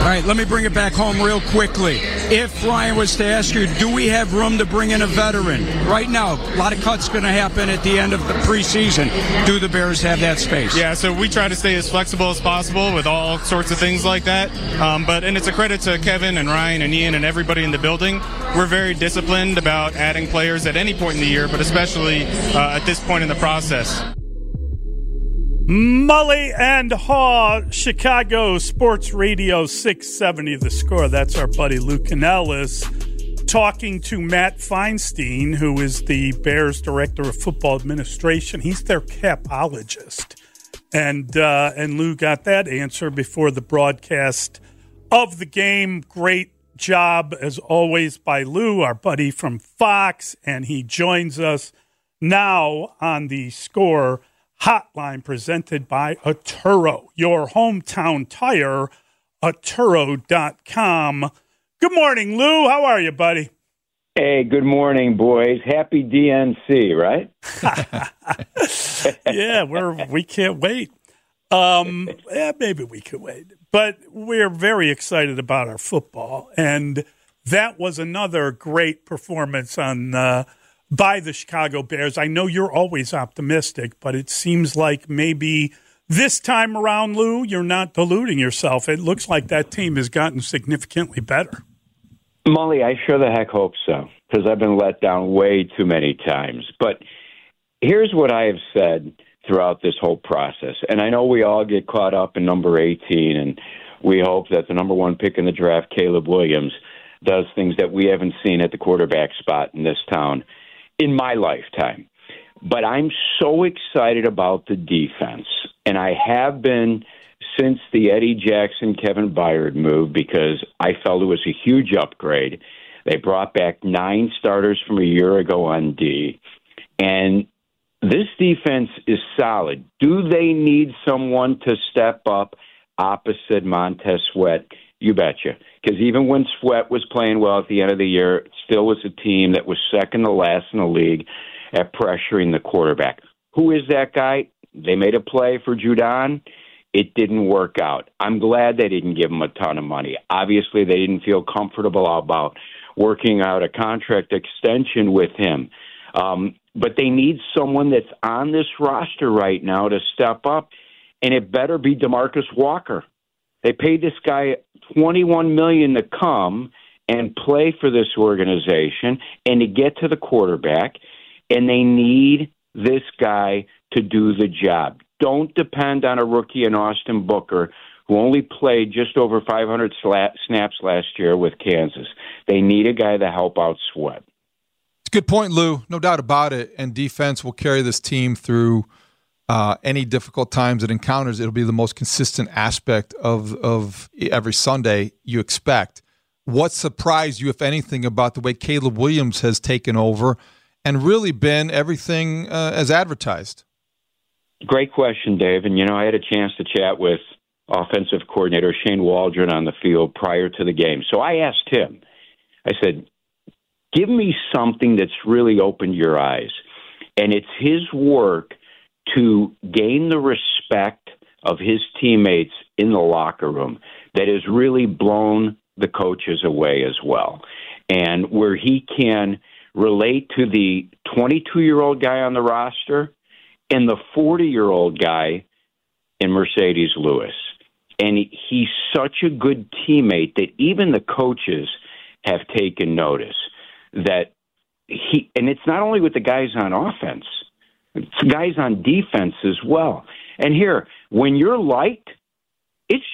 All right, let me bring it back home real quickly. If Ryan was to ask you, do we have room to bring in a veteran? Right now, a lot of cuts going to happen at the end of the preseason. Do the Bears have that space? Yeah, so we try to stay as flexible as possible with all sorts of things like that. And it's a credit to Kevin and Ryan and Ian and everybody in the building. We're very disciplined about adding players at any point in the year, but especially at this point in the process. Mully and Haw, Chicago Sports Radio 670 The Score. That's our buddy Lou Canellis talking to Matt Feinstein, who is the Bears Director of Football Administration. He's their capologist. And Lou got that answer before the broadcast of the game. Great job, as always, by Lou, our buddy from Fox. And he joins us now on the Score Hotline presented by Atturo, your hometown tire, Atturo.com. Good morning, Lou. How are you, buddy? Hey, good morning, boys. Happy DNC, right? Yeah, we can't wait. Maybe we could wait. But we're very excited about our football. And that was another great performance by the Chicago Bears. I know you're always optimistic, but it seems like maybe this time around, Lou, you're not deluding yourself. It looks like that team has gotten significantly better. Mully, I sure the heck hope so, because I've been let down way too many times. But here's what I have said throughout this whole process. And I know we all get caught up in number 18, and we hope that the number one pick in the draft, Caleb Williams, does things that we haven't seen at the quarterback spot in this town in my lifetime. But I'm so excited about the defense, and I have been since the Eddie Jackson, Kevin Byard move, because I felt it was a huge upgrade. They brought back 9 starters from a year ago on D, and this defense is solid. Do they need someone to step up opposite Montez Sweat? You betcha. Because even when Sweat was playing well at the end of the year, it still was a team that was second to last in the league at pressuring the quarterback. Who is that guy? They made a play for Judon. It didn't work out. I'm glad they didn't give him a ton of money. Obviously, they didn't feel comfortable about working out a contract extension with him. But they need someone that's on this roster right now to step up, and it better be DeMarcus Walker. They paid this guy $21 million to come and play for this organization and to get to the quarterback, and they need this guy to do the job. Don't depend on a rookie in Austin Booker who only played just over 500 snaps last year with Kansas. They need a guy to help out Sweat. It's a good point, Lou. No doubt about it. And defense will carry this team through any difficult times it encounters. It'll be the most consistent aspect of every Sunday you expect. What surprised you, if anything, about the way Caleb Williams has taken over and really been everything as advertised? Great question, Dave. And, I had a chance to chat with offensive coordinator Shane Waldron on the field prior to the game. So I asked him, I said, give me something that's really opened your eyes. And it's his work to gain the respect of his teammates in the locker room that has really blown the coaches away as well. And where he can relate to the 22-year-old guy on the roster and the 40-year-old guy in Mercedes Lewis. And he's such a good teammate that even the coaches have taken notice that and it's not only with the guys on offense, it's guys on defense as well. And here, when you're liked, it's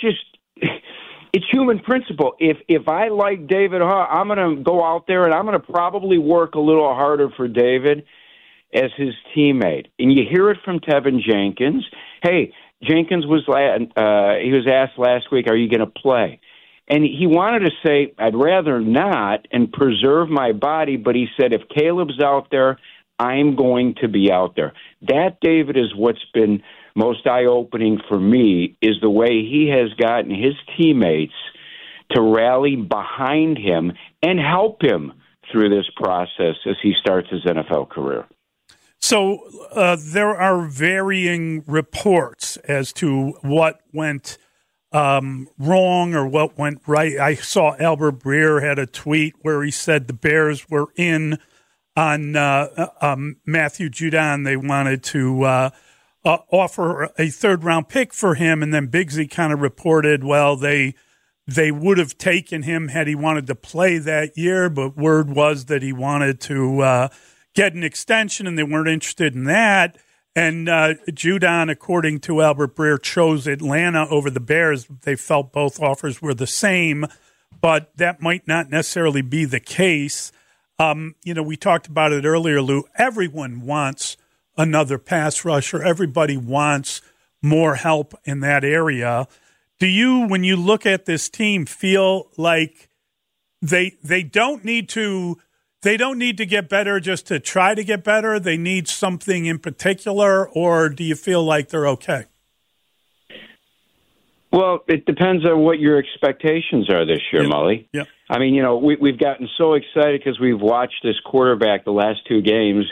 human principle. If I like David Haw, I'm going to go out there and I'm going to probably work a little harder for David as his teammate. And you hear it from Tevin Jenkins. Hey, Jenkins was he was asked last week, are you going to play? And he wanted to say, I'd rather not and preserve my body, but he said, if Caleb's out there, I'm going to be out there. That, David, is what's been most eye-opening for me, is the way he has gotten his teammates to rally behind him and help him through this process as he starts his NFL career. So there are varying reports as to what went wrong or what went right. I saw Albert Breer had a tweet where he said the Bears were in on Matthew Judon. They wanted to offer a third-round pick for him, and then Bigsy kind of reported, well, they would have taken him had he wanted to play that year, but word was that he wanted to get an extension, and they weren't interested in that. And Judon, according to Albert Breer, chose Atlanta over the Bears. They felt both offers were the same, but that might not necessarily be the case. We talked about it earlier, Lou. Everyone wants another pass rusher. Everybody wants more help in that area. Do you, when you look at this team, feel like they don't need to get better just to try to get better? They need something in particular, or do you feel like they're okay? Well, it depends on what your expectations are this year, Mully. Yeah. I mean, we've gotten so excited because we've watched this quarterback the last two games,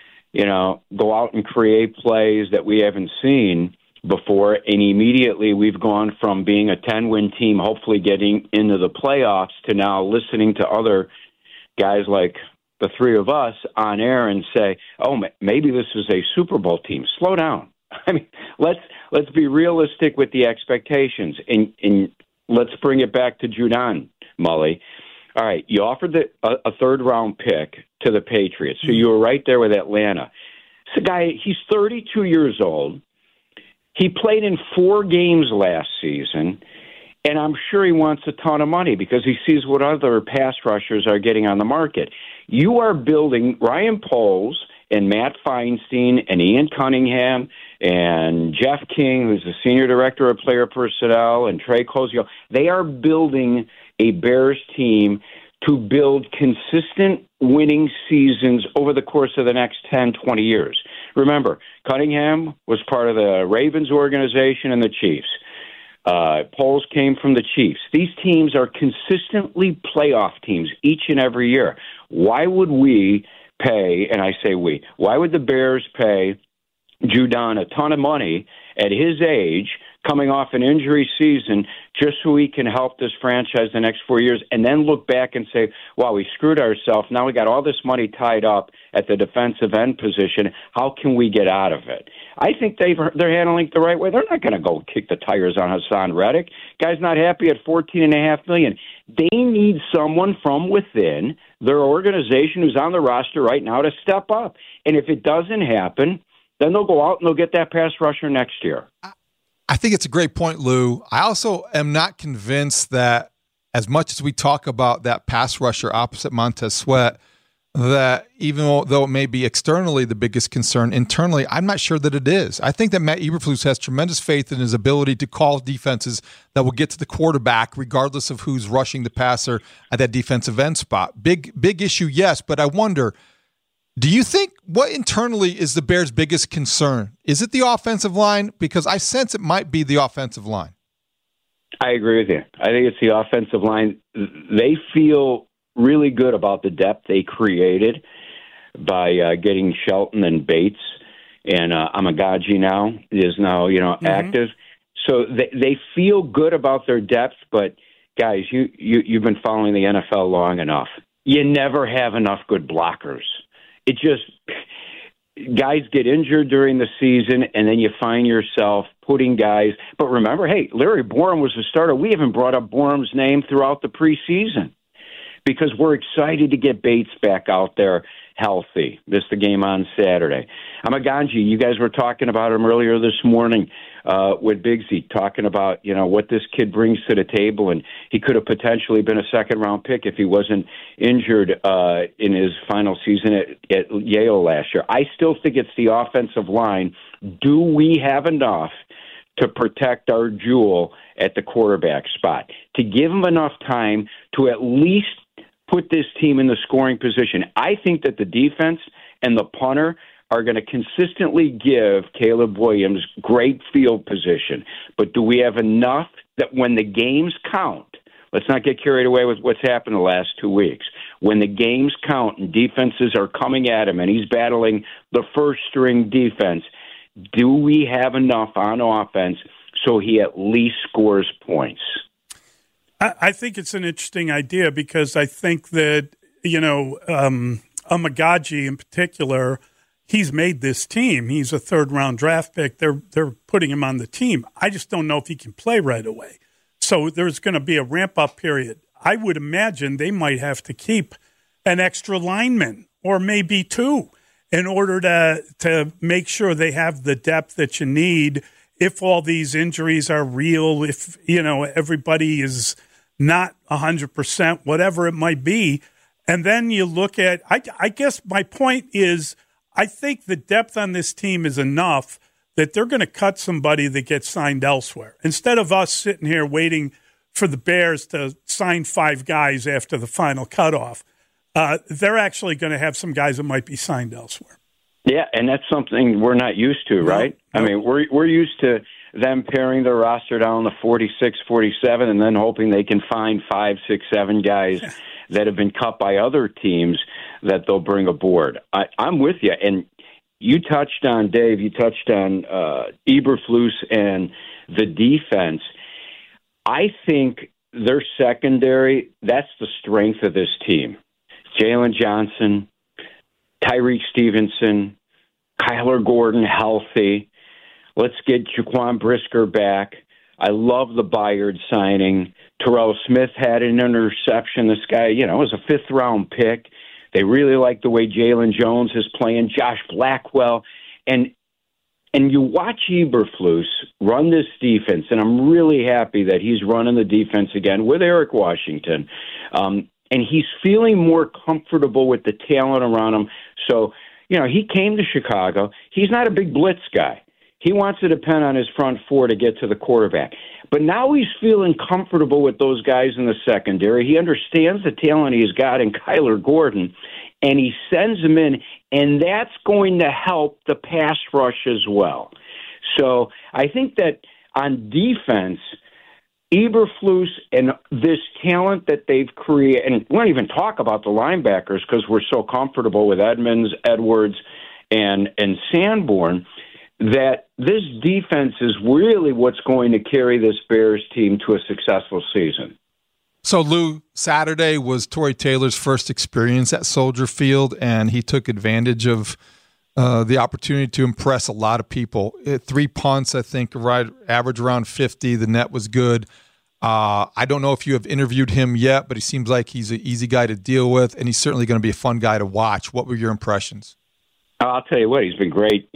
go out and create plays that we haven't seen before, and immediately we've gone from being a 10-win team, hopefully getting into the playoffs, to now listening to other guys like the three of us on air and say, oh, maybe this is a Super Bowl team. Slow down. I mean, let's be realistic with the expectations, and let's bring it back to Judon, Mully. All right, you offered a third-round pick to the Patriots, so you were right there with Atlanta. This guy, he's 32 years old. He played in 4 games last season, and I'm sure he wants a ton of money because he sees what other pass rushers are getting on the market. You are building Ryan Poles and Matt Feinstein and Ian Cunningham and Jeff King, who's the senior director of player personnel, and Trey Cozio. They are building a Bears team to build consistent winning seasons over the course of the next 10, 20 years. Remember, Cunningham was part of the Ravens organization and the Chiefs. Poles came from the Chiefs. These teams are consistently playoff teams each and every year. Why would we pay, and I say we, why would the Bears pay Judon a ton of money at his age, coming off an injury season, just so he can help this franchise the next 4 years, and then look back and say, wow, we screwed ourselves. Now we got all this money tied up at the defensive end position. How can we get out of it? I think they're handling it the right way. They're not going to go kick the tires on Hassan Reddick. Guy's not happy at $14.5 million. They need someone from within their organization who's on the roster right now to step up. And if it doesn't happen, then they'll go out and they'll get that pass rusher next year. I think it's a great point, Lou. I also am not convinced that as much as we talk about that pass rusher opposite Montez Sweat, that even though it may be externally the biggest concern, internally, I'm not sure that it is. I think that Matt Eberflus has tremendous faith in his ability to call defenses that will get to the quarterback regardless of who's rushing the passer at that defensive end spot. Big issue, yes, but I wonder, do you think what internally is the Bears' biggest concern? Is it the offensive line? Because I sense it might be the offensive line. I agree with you. I think it's the offensive line. They feel really good about the depth they created by getting Shelton and Bates, and Amagaji now is active. So they feel good about their depth. But guys, you've been following the NFL long enough. You never have enough good blockers. It just, guys get injured during the season, and then you find yourself putting guys. But remember, hey, Larry Borom was the starter. We haven't brought up Borom's name throughout the preseason because we're excited to get Bates back out there healthy. Missed the game on Saturday. Amaganji, you guys were talking about him earlier this morning with Bigsy, talking about, what this kid brings to the table, and he could have potentially been a second-round pick if he wasn't injured in his final season at Yale last year. I still think it's the offensive line. Do we have enough to protect our jewel at the quarterback spot, to give him enough time to at least put this team in the scoring position? I think that the defense and the punter are going to consistently give Caleb Williams great field position. But do we have enough that when the games count, let's not get carried away with what's happened the last 2 weeks, when the games count and defenses are coming at him and he's battling the first-string defense, do we have enough on offense so he at least scores points? I think it's an interesting idea because I think that, Amagaji in particular, he's made this team. He's a third-round draft pick. They're putting him on the team. I just don't know if he can play right away. So there's going to be a ramp-up period. I would imagine they might have to keep an extra lineman or maybe two in order to make sure they have the depth that you need if all these injuries are real, if, everybody is not 100%, whatever it might be. And then you look at, I guess my point is, I think the depth on this team is enough that they're going to cut somebody that gets signed elsewhere. Instead of us sitting here waiting for the Bears to sign 5 guys after the final cutoff, they're actually going to have some guys that might be signed elsewhere. Yeah, and that's something we're not used to, right? No. I mean, we're used to them paring their roster down to 46, 47, and then hoping they can find 5, 6, 7 guys that have been cut by other teams that they'll bring aboard. I'm with you. And you touched on, Dave, Eberflus and the defense. I think their secondary, that's the strength of this team. Jalen Johnson, Tyreek Stevenson, Kyler Gordon healthy. Let's get Jaquan Brisker back. I love the Byard signing. Terrell Smith had an interception. This guy, was a 5th-round pick. They really like the way Jalen Jones is playing, Josh Blackwell. And you watch Eberflus run this defense, and I'm really happy that he's running the defense again with Eric Washington. And he's feeling more comfortable with the talent around him. So, he came to Chicago. He's not a big blitz guy. He wants to depend on his front four to get to the quarterback. But now he's feeling comfortable with those guys in the secondary. He understands the talent he's got in Kyler Gordon, and he sends them in, and that's going to help the pass rush as well. So I think that on defense, Eberflus and this talent that they've created, and we don't even talk about the linebackers because we're so comfortable with Edmonds, Edwards, and Sanborn, that this defense is really what's going to carry this Bears team to a successful season. So, Lou, Saturday was Tory Taylor's first experience at Soldier Field, and he took advantage of the opportunity to impress a lot of people. 3 punts, I think, average around 50. The net was good. I don't know if you have interviewed him yet, but he seems like he's an easy guy to deal with, and he's certainly going to be a fun guy to watch. What were your impressions? I'll tell you what, he's been great.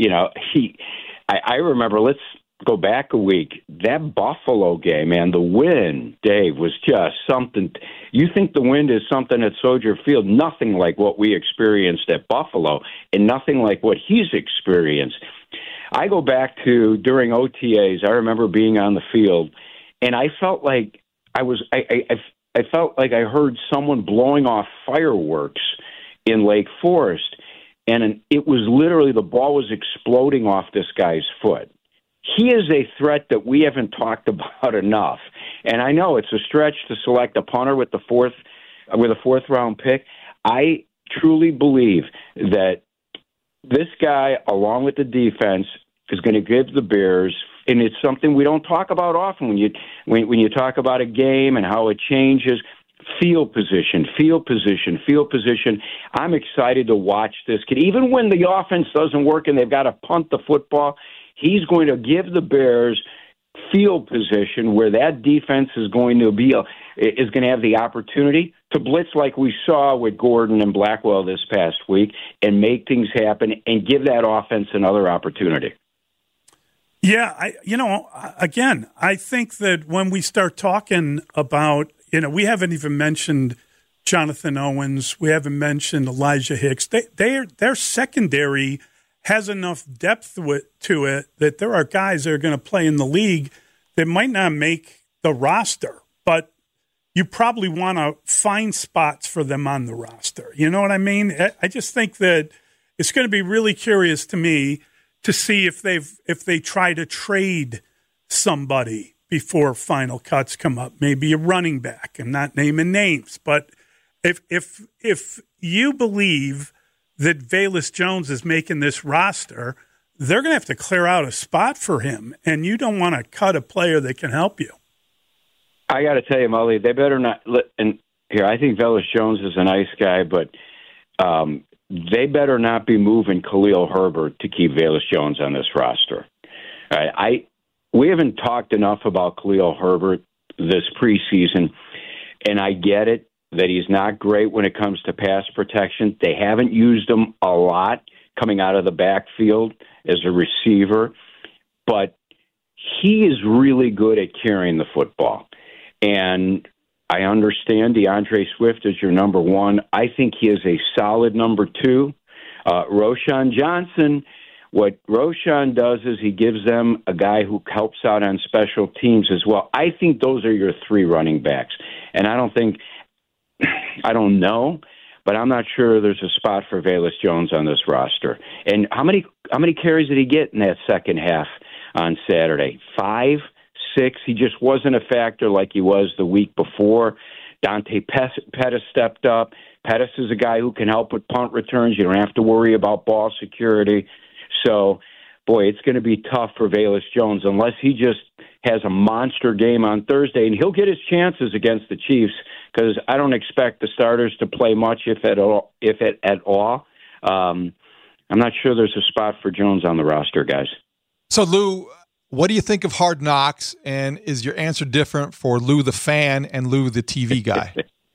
I remember, let's go back a week, that Buffalo game, man, the wind, Dave, was just something. You think the wind is something at Soldier Field, nothing like what we experienced at Buffalo, and nothing like what he's experienced. I go back to during OTAs, I remember being on the field, and I felt like I felt like I heard someone blowing off fireworks in Lake Forest. And it was literally, the ball was exploding off this guy's foot. He is a threat that we haven't talked about enough. And I know it's a stretch to select a punter with a 4th-round pick. I truly believe that this guy, along with the defense, is going to give the Bears, and it's something we don't talk about often when you talk about a game and how it changes. Field position. I'm excited to watch this kid. Even when the offense doesn't work and they've got to punt the football, he's going to give the Bears field position where that defense is going to have the opportunity to blitz like we saw with Gordon and Blackwell this past week and make things happen and give that offense another opportunity. Yeah, I think that when we start talking about, we haven't even mentioned Jonathan Owens. We haven't mentioned Elijah Hicks. Their secondary has enough depth to it that there are guys that are going to play in the league that might not make the roster, but you probably want to find spots for them on the roster. You know what I mean? I just think that it's going to be really curious to me to see if they try to trade somebody before final cuts come up, maybe a running back. I'm not naming names, but if you believe that Velus Jones is making this roster, they're going to have to clear out a spot for him, and you don't want to cut a player that can help you. I got to tell you, Mully, they better not. And here, I think Velus Jones is a nice guy, but they better not be moving Khalil Herbert to keep Velus Jones on this roster. All right, we haven't talked enough about Khalil Herbert this preseason, and I get it that he's not great when it comes to pass protection. They haven't used him a lot coming out of the backfield as a receiver, but he is really good at carrying the football. And I understand DeAndre Swift is your number one. I think he is a solid number two. Roschon Johnson, what Roschon does is he gives them a guy who helps out on special teams as well. I think those are your three running backs. And I don't know, but I'm not sure there's a spot for Velus Jones on this roster. And how many carries did he get in that second half on Saturday? 5, 6. He just wasn't a factor like he was the week before. Dante Pettis stepped up. Pettis is a guy who can help with punt returns. You don't have to worry about ball security. So, boy, it's going to be tough for Velus Jones unless he just has a monster game on Thursday, and he'll get his chances against the Chiefs because I don't expect the starters to play much, if at all. I'm not sure there's a spot for Jones on the roster, guys. So, Lou, what do you think of Hard Knocks, and is your answer different for Lou the fan and Lou the TV guy?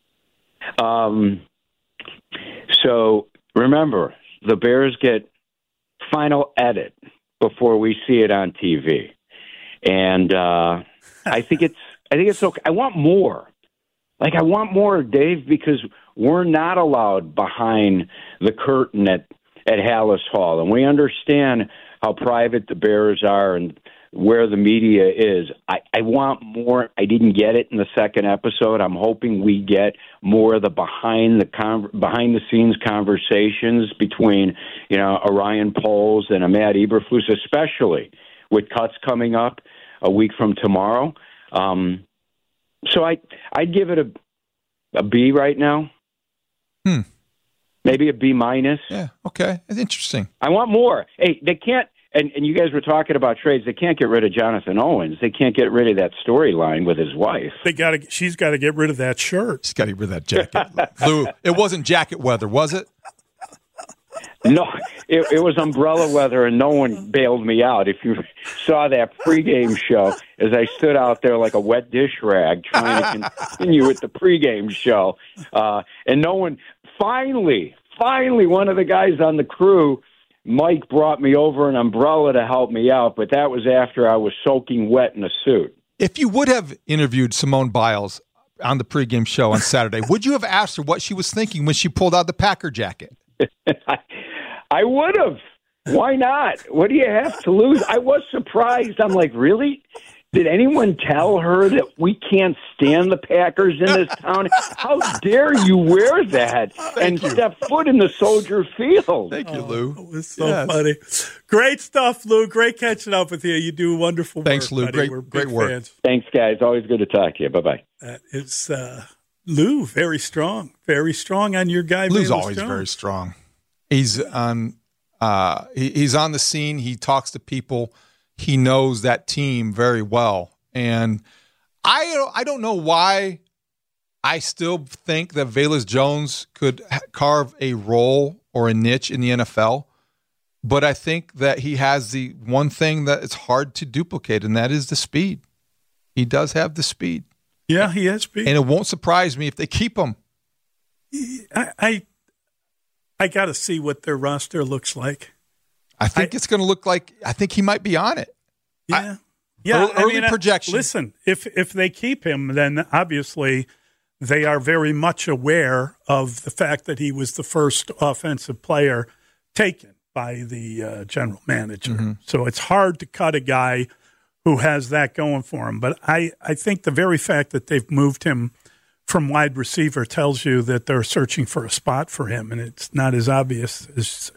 So, remember, the Bears get final edit before we see it on TV. And I think it's okay. I want more. I want more, Dave, because we're not allowed behind the curtain at Hallis Hall, and we understand how private the Bears are and where the media is. I want more. I didn't get it in the second episode. I'm hoping we get more of the behind the scenes conversations between Orion Poles and Ahmad Eberflus, especially with cuts coming up a week from tomorrow. So I'd give it a B right now. Maybe a B minus. Yeah, okay. That's interesting. I want more. Hey, they can't, and you guys were talking about trades, they can't get rid of Jonathan Owens. They can't get rid of that storyline with his wife. She's got to get rid of that shirt. She's got to get rid of that jacket. Lou, it wasn't jacket weather, was it? No, it was umbrella weather, and no one bailed me out. If you saw that pregame show, as I stood out there like a wet dish rag trying to continue with the pregame show, and no one, finally, one of the guys on the crew, Mike, brought me over an umbrella to help me out, but that was after I was soaking wet in a suit. If you would have interviewed Simone Biles on the pregame show on Saturday, would you have asked her what she was thinking when she pulled out the Packer jacket? I would have. Why not? What do you have to lose? I was surprised. I'm like, really? Did anyone tell her that we can't stand the Packers in this town? How dare you wear that step foot in the Soldier Field? Thank you, Lou. It was so funny. Great stuff, Lou. Great catching up with you. You do wonderful work. Thanks, Lou. Buddy. Great work. Fans. Thanks, guys. Always good to talk to you. Bye-bye. It's Lou, very strong. Very strong on your guy. Lou's Velus always Jones. very strong. He's on the scene. He talks to people. He knows that team very well. And I don't know why I still think that Velus Jones could carve a role or a niche in the NFL. But I think that he has the one thing that it's hard to duplicate, and that is the speed. He does have the speed. Yeah, he has speed. And it won't surprise me if they keep him. I got to see what their roster looks like. I think it's going to look like, I think he might be on it. Yeah. Early projection. Listen, if they keep him, then obviously they are very much aware of the fact that he was the first offensive player taken by the general manager. Mm-hmm. So it's hard to cut a guy who has that going for him. But I think the very fact that they've moved him from wide receiver tells you that they're searching for a spot for him, and it's not as obvious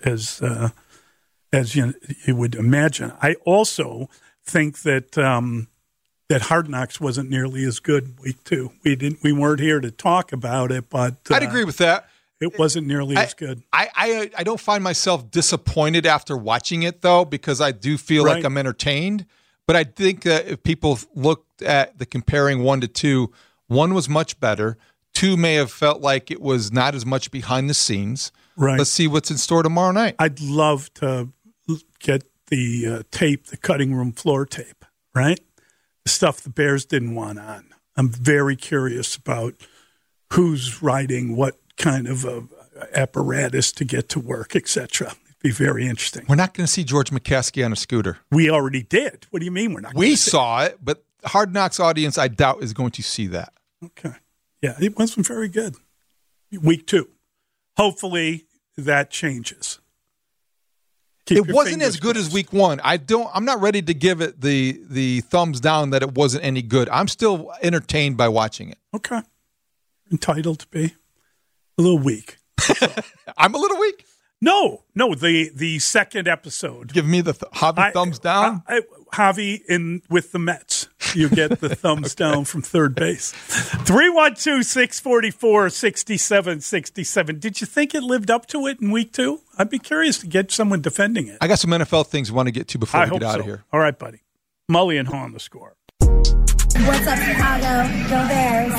as you would imagine. I also think that that Hard Knocks wasn't nearly as good week 2. We weren't here to talk about it, but I'd agree with that. It wasn't nearly as good. I don't find myself disappointed after watching it, though, because I do feel like I'm entertained. But I think that if people looked at the comparing 1 to 2, 1 was much better. 2 may have felt like it was not as much behind the scenes. Right. Let's see what's in store tomorrow night. I'd love to get the tape, the cutting room floor tape, right? The stuff the Bears didn't want on. I'm very curious about who's riding what kind of apparatus to get to work, etc. It'd be very interesting. We're not going to see George McCaskey on a scooter. We already did. What do you mean we're not? We saw it, but Hard Knocks audience, I doubt, is going to see that. Okay. Yeah, it wasn't very good. Week 2. Hopefully that changes. It wasn't as good as week 1. I'm not ready to give it the thumbs down that it wasn't any good. I'm still entertained by watching it. Okay. Entitled to be a little weak. I'm a little weak? No, the second episode. Give me the Javi thumbs down? Javi with the Mets. You get the thumbs down from third base. 312-644-6767. Did you think it lived up to it in week 2? I'd be curious to get someone defending it. I got some NFL things we want to get to before we get out of here. All right, buddy. Mully and Haw on the score. What's up, Chicago? Go Bears.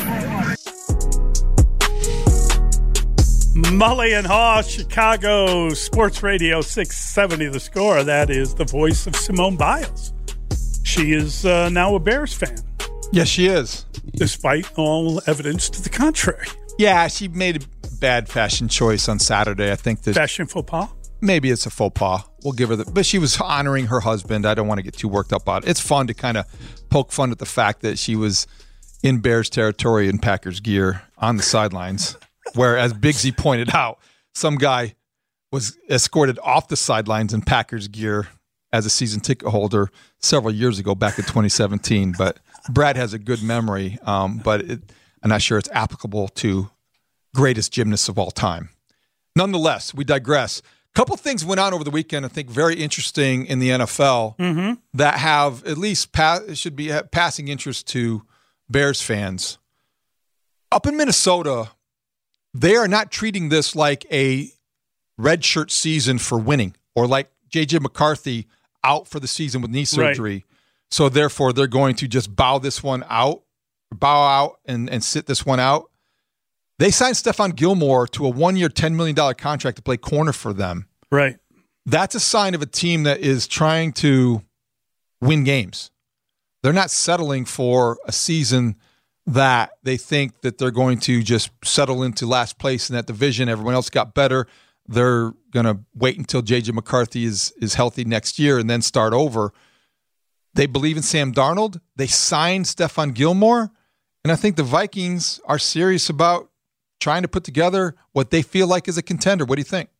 Mully and Haw, Chicago Sports Radio 670 The Score. That is the voice of Simone Biles. She is now a Bears fan. Yes, she is. Despite all evidence to the contrary. Yeah, she made a bad fashion choice on Saturday. I think that fashion faux pas? Maybe it's a faux pas. We'll give her but she was honoring her husband. I don't want to get too worked up about it. It's fun to kind of poke fun at the fact that she was in Bears territory in Packers gear on the sidelines. Where, as Bigsy pointed out, some guy was escorted off the sidelines in Packers gear as a season ticket holder several years ago, back in 2017. But Brad has a good memory, but I'm not sure it's applicable to greatest gymnasts of all time. Nonetheless, we digress. A couple things went on over the weekend, I think, very interesting in the NFL that have at least should be passing interest to Bears fans. Up in Minnesota, they are not treating this like a redshirt season for winning or like J.J. McCarthy out for the season with knee surgery. Right. So therefore, they're going to just bow out and sit this one out. They signed Stephon Gilmore to a 1-year, $10 million contract to play corner for them. Right. That's a sign of a team that is trying to win games. They're not settling for a season that they think that they're going to just settle into last place in that division. Everyone else got better. They're going to wait until J.J. McCarthy is healthy next year and then start over. They believe in Sam Darnold. They signed Stephon Gilmore. And I think the Vikings are serious about trying to put together what they feel like is a contender. What do you think?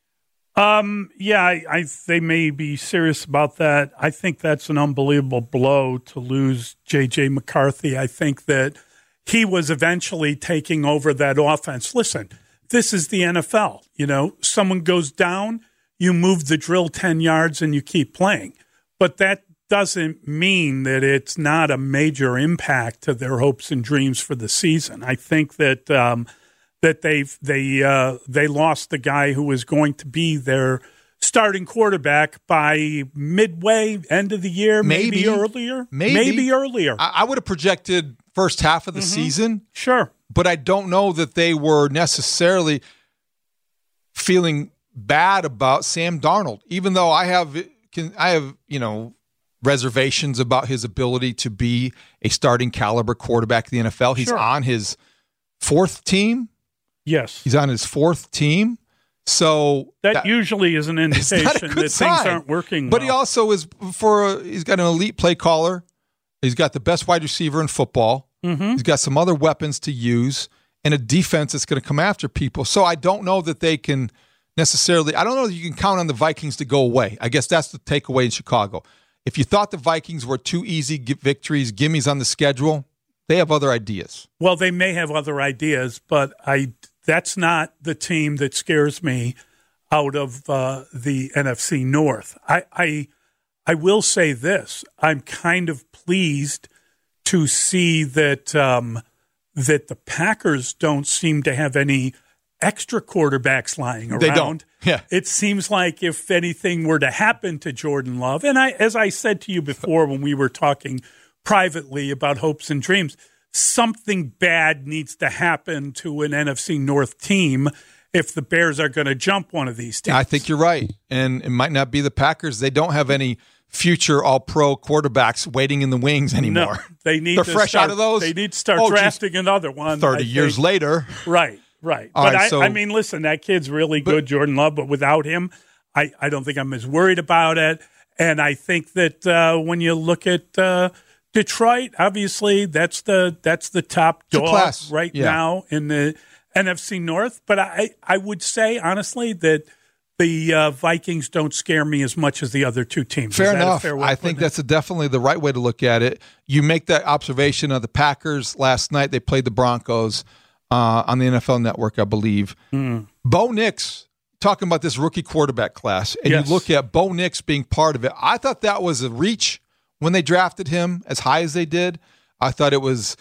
They may be serious about that. I think that's an unbelievable blow to lose J.J. McCarthy. I think that he was eventually taking over that offense. Listen, this is the NFL. You know, someone goes down, you move the drill 10 yards and you keep playing. But that doesn't mean that it's not a major impact to their hopes and dreams for the season. I think that they lost the guy who was going to be their starting quarterback by midway, end of the year, maybe earlier. Maybe earlier. I would have projected first half of the season. Sure. But I don't know that they were necessarily feeling bad about Sam Darnold, even though I have reservations about his ability to be a starting caliber quarterback in the NFL. He's on his fourth team. Yes. He's on his fourth team. So that usually is an indication that things aren't working well. But he also is he's got an elite play caller. He's got the best wide receiver in football. Mm-hmm. He's got some other weapons to use and a defense that's going to come after people. So I don't know that they can necessarily – I don't know that you can count on the Vikings to go away. I guess that's the takeaway in Chicago. If you thought the Vikings were too easy victories, gimmies on the schedule, they have other ideas. Well, they may have other ideas, but that's not the team that scares me out of the NFC North. I will say this. I'm kind of pleased to see that that the Packers don't seem to have any extra quarterbacks lying around. They don't. Yeah. It seems like if anything were to happen to Jordan Love, and as I said to you before when we were talking privately about hopes and dreams, something bad needs to happen to an NFC North team if the Bears are going to jump one of these teams. I think you're right. And it might not be the Packers. They don't have any future all-pro quarterbacks waiting in the wings anymore. No, they need They're to fresh start, out of those. They need to start Oh, drafting another one. 30 years later. Right. All But right, I mean, listen, that kid's really good, Jordan Love, but without him, I don't think I'm as worried about it. And I think that when you look at Detroit, obviously that's the top dog right now in the NFC North. But I would say, honestly, that the Vikings don't scare me as much as the other two teams. Fair enough. I think that's definitely the right way to look at it. You make that observation of the Packers last night. They played the Broncos on the NFL Network, I believe. Bo Nix, talking about this rookie quarterback class, and you look at Bo Nix being part of it. I thought that was a reach when they drafted him as high as they did. I thought it was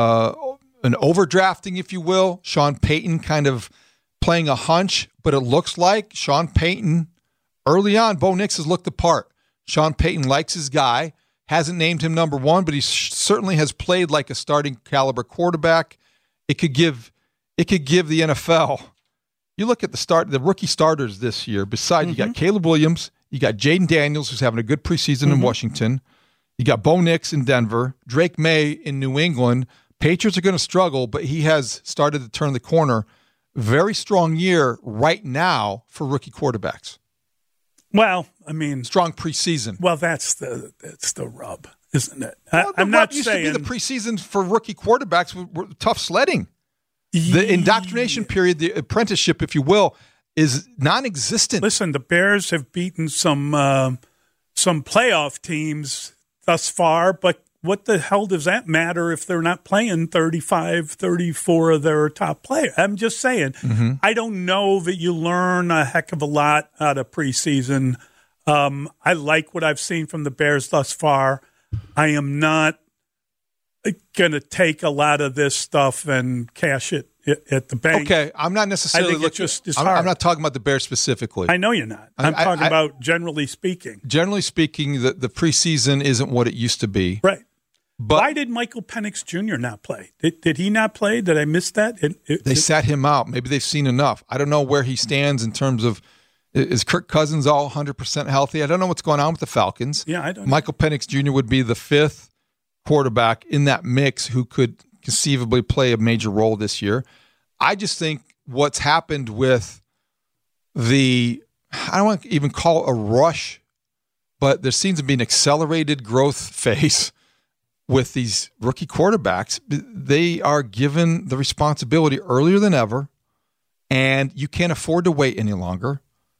an overdrafting, if you will. Sean Payton kind of playing a hunch, but it looks like Sean Payton, early on, Bo Nix has looked the part. Sean Payton likes his guy, hasn't named him number one, but he certainly has played like a starting caliber quarterback. It could give the NFL. You look at the rookie starters this year. Besides, you got Caleb Williams, you got Jaden Daniels, who's having a good preseason in Washington. You got Bo Nix in Denver, Drake May in New England. Patriots are going to struggle, but he has started to turn the corner. Very strong year right now for rookie quarterbacks. Well, I mean, strong preseason. Well, that's the rub, isn't it? Well, I'm not used saying to be the preseason for rookie quarterbacks were tough sledding. The indoctrination period, the apprenticeship, if you will, is non-existent. Listen, the Bears have beaten some playoff teams thus far, but what the hell does that matter if they're not playing 35, 34 of their top players? I'm just saying, I don't know that you learn a heck of a lot out of preseason. I like what I've seen from the Bears thus far. I am not going to take a lot of this stuff and cash it at the bank. Okay, I'm not necessarily looking. I'm not talking about the Bears specifically. I know you're not. I'm talking about generally speaking. Generally speaking, the preseason isn't what it used to be. Right. But why did Michael Penix Jr. not play? Did he not play? Did I miss that? They sat him out. Maybe they've seen enough. I don't know where he stands in terms of, is Kirk Cousins all 100% healthy? I don't know what's going on with the Falcons. Yeah, I don't know. Michael Penix Jr. would be the fifth quarterback in that mix who could conceivably play a major role this year. I just think what's happened with I don't want to even call it a rush, but there seems to be an accelerated growth phase with these rookie quarterbacks. They are given the responsibility earlier than ever, and you can't afford to wait any longer.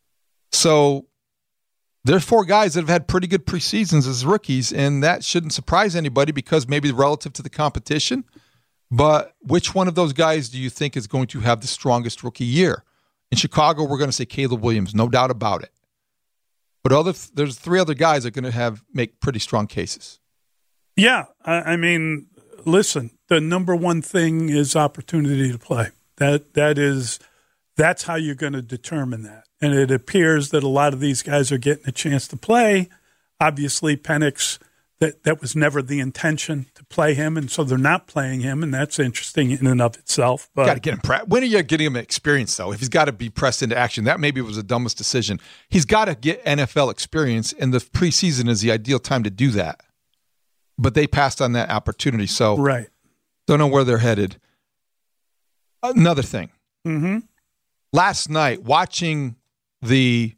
So there's four guys that have had pretty good preseasons as rookies, and that shouldn't surprise anybody because maybe relative to the competition. But which one of those guys do you think is going to have the strongest rookie year? In Chicago, we're going to say Caleb Williams, no doubt about it. But there's three other guys that are going to make pretty strong cases. Yeah, I mean, listen, the number one thing is opportunity to play. That's how you're going to determine that. And it appears that a lot of these guys are getting a chance to play. Obviously, Penix, that was never the intention to play him, and so they're not playing him, and that's interesting in and of itself. But got to get him. When are you getting him experience, though? If he's got to be pressed into action, that maybe was the dumbest decision. He's got to get NFL experience, and the preseason is the ideal time to do that. But they passed on that opportunity, so right. Don't know where they're headed. Another thing. Mm-hmm. Last night, watching the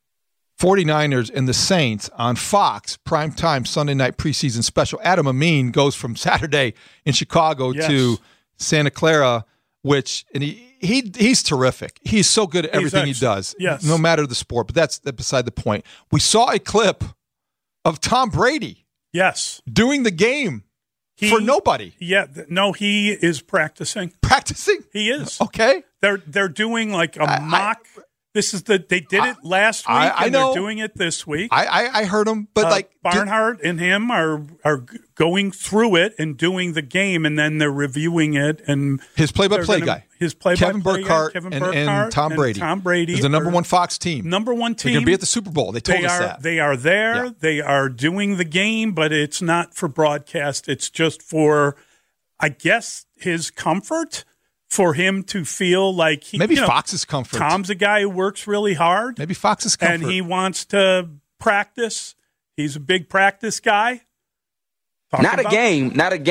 49ers and the Saints on Fox, primetime Sunday night preseason special, Adam Amin goes from Saturday in Chicago to Santa Clara, and he's terrific. He's so good at everything he does, no matter the sport, but that's beside the point. We saw a clip of Tom Brady doing the game for nobody. Yeah, no, he is practicing. Practicing? He is. Okay. They're doing like a mock. They did it last week, I and know. they're doing it this week. I heard him, but Barnhart and him are going through it and doing the game, and then they're reviewing it. And his play-by-play guy, Kevin Kevin Burkhardt, Burkhardt and Tom Brady. Tom Brady is the number one Fox team. Number one team. They're going to be at the Super Bowl. They told us that. They are there. Yeah. They are doing the game, but it's not for broadcast. It's just for, I guess, his comfort. For him to feel like Fox's comfort. Tom's a guy who works really hard. Maybe Fox's comfort. And he wants to practice. He's a big practice guy. Not a game.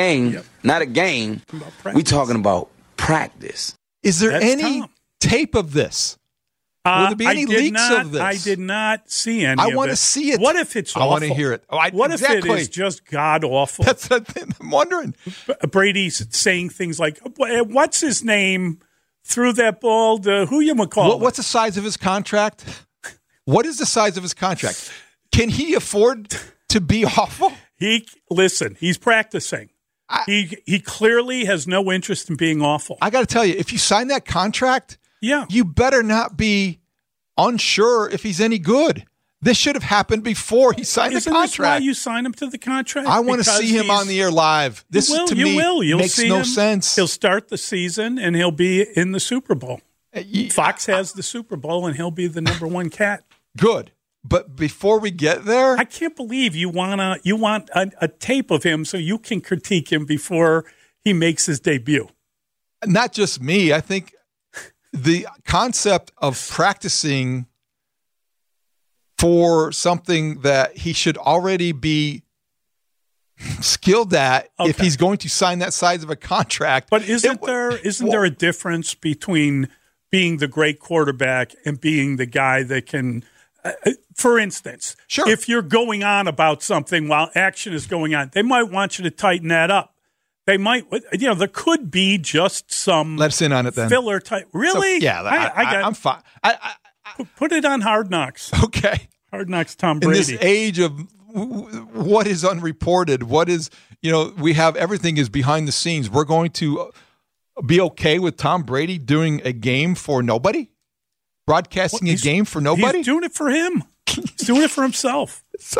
We talking about practice. Is there That's any Tom. tape of this? Will there be any leaks of this? I did not see any I of want it. to see it. What if it's awful? I want to hear it. What if it is just god-awful? That's the thing I'm wondering. Brady's saying things like, what's his name? Threw that ball to who you call? What's the size of his contract? What is the size of his contract? Can he afford to be awful? He's practicing. He clearly has no interest in being awful. I got to tell you, if you sign that contract, yeah, you better not be unsure if he's any good. This should have happened before he signed the contract. Isn't this why you sign him to the contract? I want to see him on the air live. This to me makes no sense. He'll start the season and he'll be in the Super Bowl. Fox has the Super Bowl and he'll be the number one cat. Good. But before we get there, I can't believe you want a tape of him so you can critique him before he makes his debut. Not just me. I think the concept of practicing for something that he should already be skilled at if he's going to sign that size of a contract. But isn't there a difference between being the great quarterback and being the guy that can for instance, sure, if you're going on about something while action is going on, they might want you to tighten that up. They might, there could be just some let us in on it then. Filler type. Really? So, yeah, I'm fine. Put it on Hard Knocks. Okay. Hard Knocks Tom Brady. In this age of what is unreported, what is, we have everything is behind the scenes. We're going to be okay with Tom Brady doing a game for nobody? Broadcasting a game for nobody? He's doing it for him. He's doing it for himself.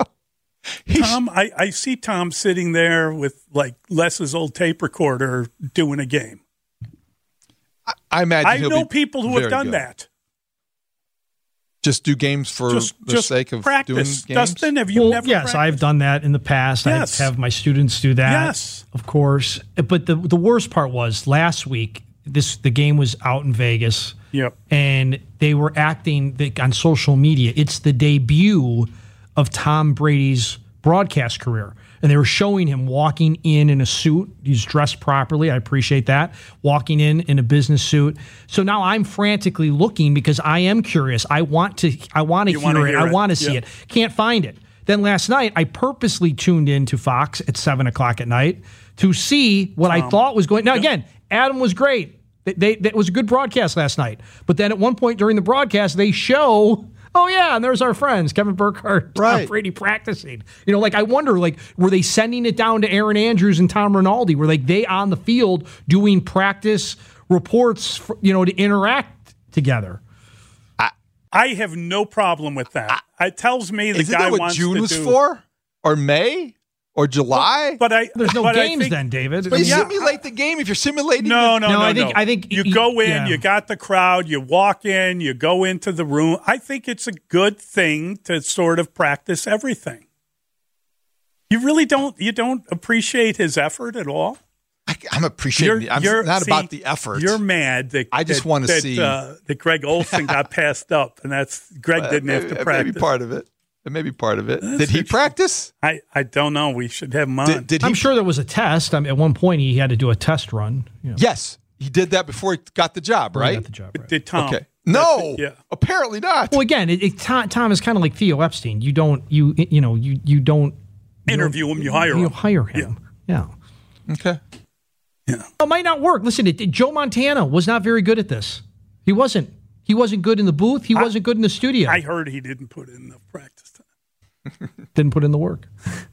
Tom, I see Tom sitting there with like Les's old tape recorder doing a game. I imagine I know people who have done that. Just do games for the sake of practice. Doing games? Dustin, have you never Yes, practiced? I've done that in the past. Yes. I have my students do that. Yes. Of course. But the worst part was last week, the game was out in Vegas. Yep. And they were acting on social media. It's the debut of Tom Brady's broadcast career. And they were showing him walking in a suit. He's dressed properly. I appreciate that. Walking in a business suit. So now I'm frantically looking because I am curious. I want to hear it. I want to see it. Can't find it. Then last night, I purposely tuned in to Fox at 7 o'clock at night to see what I thought was going. Now, again, Adam was great. That was a good broadcast last night. But then at one point during the broadcast, they show, oh, yeah, and there's our friends, Kevin Burkhardt, Tom Brady practicing. I wonder, were they sending it down to Aaron Andrews and Tom Rinaldi? Were they on the field doing practice reports, to interact together? I have no problem with that. It tells me the guy wants to do. Isn't that what June was for? Or May? Or July? There's no games then, David. But you simulate the game if you're simulating. No. I think you go in, you got the crowd, you walk in, you go into the room. I think it's a good thing to sort of practice everything. You really don't appreciate his effort at all? I'm appreciating it. I'm not about the effort. You're mad that I just want to see that Greg Olsen got passed up, and that's Greg didn't have to practice. Maybe part of it. It may be part of it. Did he practice? I don't know. We should have him on. I'm sure there was a test. At one point, he had to do a test run. Yes, he did that before he got the job, right? He got the job, right. Did Tom? Okay. No, apparently not. Well, again, Tom is kind of like Theo Epstein. You don't interview him. You hire him. You hire him. Yeah. Okay. Yeah. It might not work. Listen, Joe Montana was not very good at this. He wasn't. He wasn't good in the booth. He wasn't good in the studio. I heard he didn't put in enough practice time. Didn't put in the work.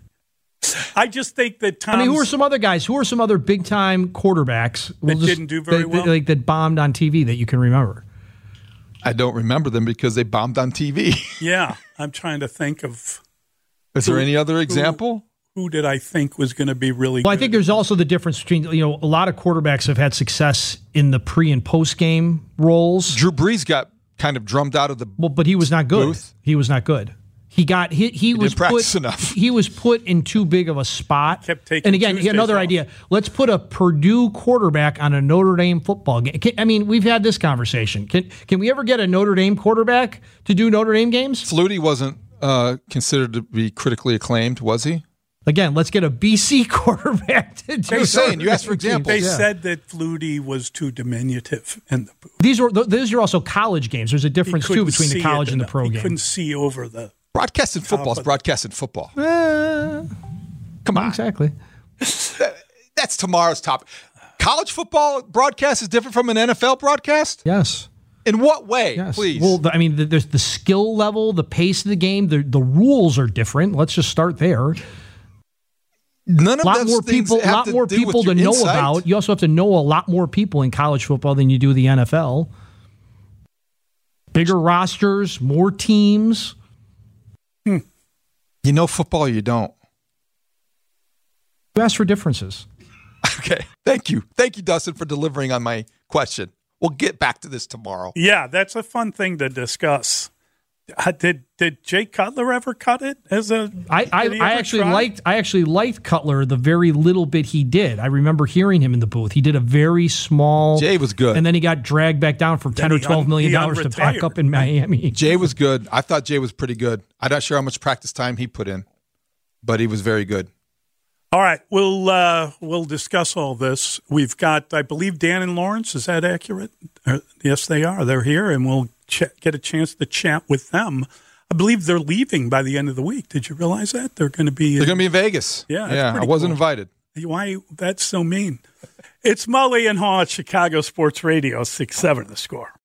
I just think that Tom. who are some other guys? Who are some other big-time quarterbacks that didn't do very well? That bombed on TV that you can remember? I don't remember them because they bombed on TV. Yeah, I'm trying to think of. Is there any other example? Who did I think was going to be really good? Well, I think there's also the difference between, a lot of quarterbacks have had success in the pre and post game roles. Drew Brees got kind of drummed out of the but he was not good. booth. He was not good. He was didn't practice enough. He was put in too big of a spot. Kept taking and again, Tuesdays another off. idea. Let's put a Purdue quarterback on a Notre Dame football game. We've had this conversation. Can we ever get a Notre Dame quarterback to do Notre Dame games? Flutie wasn't considered to be critically acclaimed, was he? Again, let's get a BC quarterback to do. I'm saying, you asked for examples. They said that Flutie was too diminutive in the booth. These are also college games. There's a difference too between the college and the pro he game. Couldn't see over the Broadcasting football is broadcasting football. Come on. Exactly. That's tomorrow's topic. College football broadcast is different from an NFL broadcast? Yes. In what way, Yes. please? Well, there's the skill level, the pace of the game. The rules are different. Let's just start there. None of lot those more things people, have lot to more do people with to your know insight. about. You also have to know a lot more people in college football than you do the NFL. Bigger rosters, more teams. You know football or you don't. You ask for differences. Okay. Thank you, Dustin, for delivering on my question. We'll get back to this tomorrow. Yeah, that's a fun thing to discuss. Did Jay Cutler ever cut it as a? I actually liked Cutler the very little bit he did. I remember hearing him in the booth. He did a very small. Jay was good, and then he got dragged back down for $10 or $12 million to back up in Miami. Jay was good. I thought Jay was pretty good. I'm not sure how much practice time he put in, but he was very good. All right, we'll discuss all this. We've got, I believe, Dan and Lawrence. Is that accurate? Yes, they are. They're here, and we'll get a chance to chat with them. I believe they're leaving by the end of the week. Did you realize that they're going to be? They're going to be in Vegas. Yeah. I wasn't invited. Why? That's so mean. It's Mully and Haw at Chicago Sports Radio 670 The Score.